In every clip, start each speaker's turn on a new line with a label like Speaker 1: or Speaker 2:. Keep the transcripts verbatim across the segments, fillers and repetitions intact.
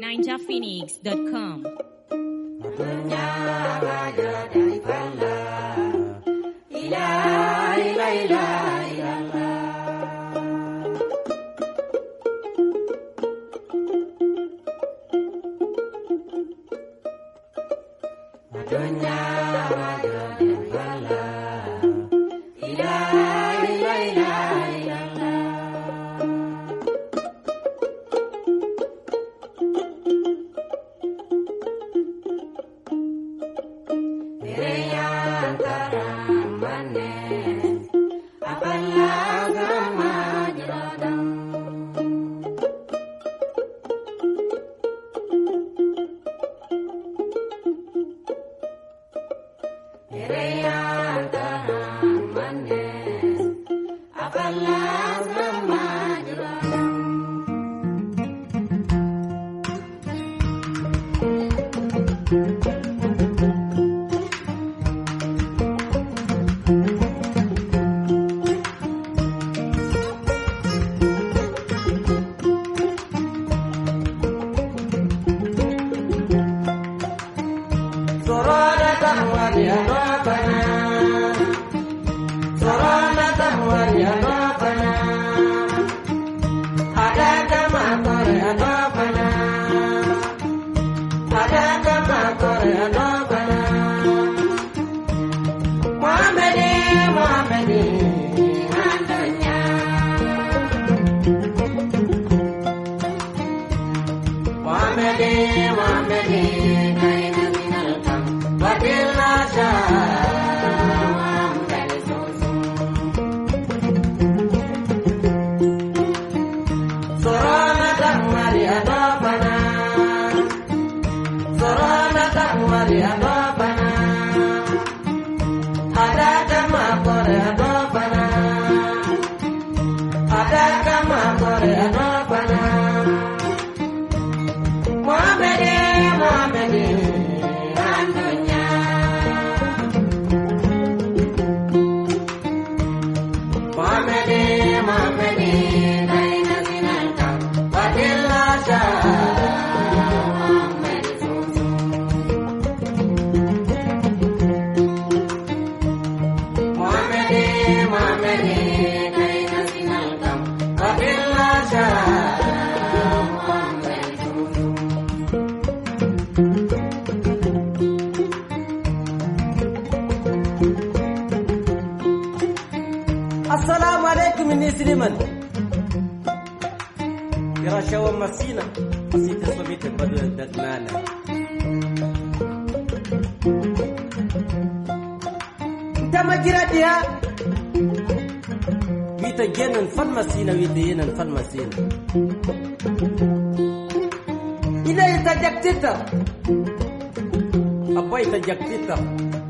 Speaker 1: ninja phoenix dot com.
Speaker 2: السلام عليكم إني سليمان يرى شو مسينا مسيت صبيت بدو الدمانة أنت ما جراتيها ويتا جنن فن مسينا ويتا ينن فن مسينا إذا يتجكتتا أبا يتجكتتا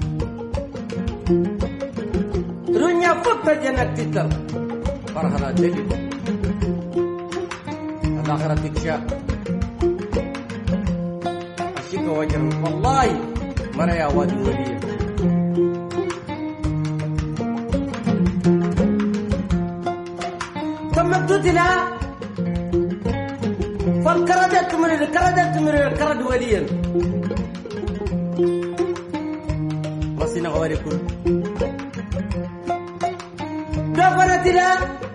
Speaker 2: Dunia fakta jenak kita parhala jadi akhirat diksha asyik wajar wallahi mara ya wadi wali تمددنا فالكردت من الكردت من الكرد وليا وصينا غواركم دفنتنا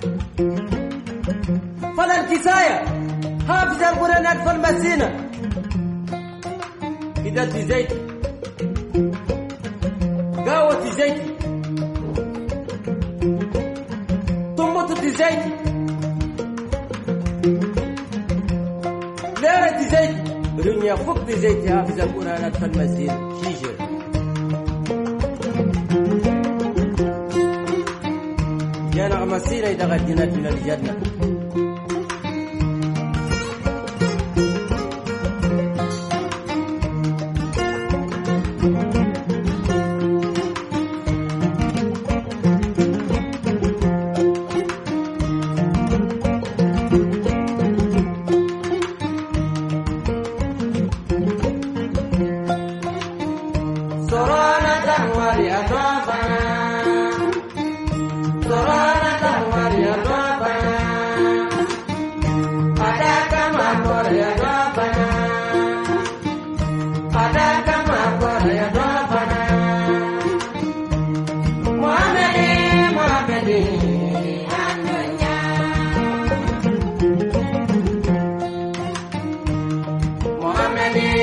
Speaker 2: فلا الكساية حافظ القرآن فالمسينة إذا زيت قاوة زيت طموط زيت ليرة زيت رمية فقد زيت حافظ القرآن فالمسينة شيشر جانا مسيرة إذا غدينات من الجنة Ada kama kore ya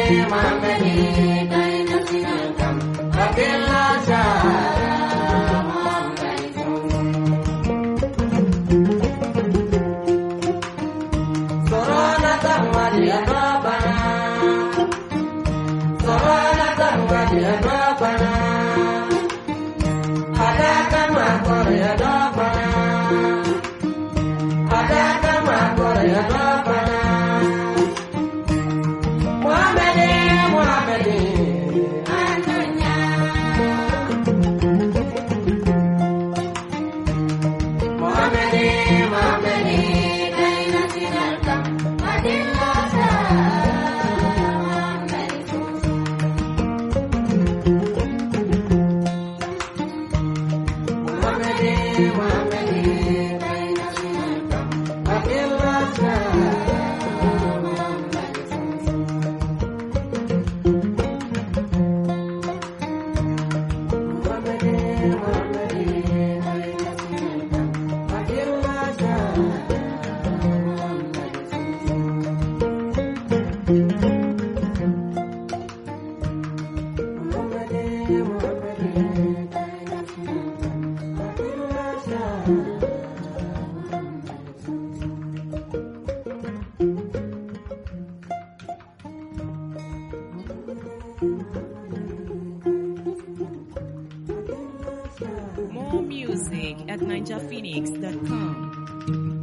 Speaker 2: Muhammadi kai national kam Akela Sorona tamwali abana Sorona tamwali abana Ada kama Korea dobana Ada kama Korea dobana Muhammadi Muhammadi anunya Muhammadi Muhammadi kai national kam Adilasa Muhammadi Muhammadi kai national kam Adilasa
Speaker 1: More music at ninja phoenix dot com.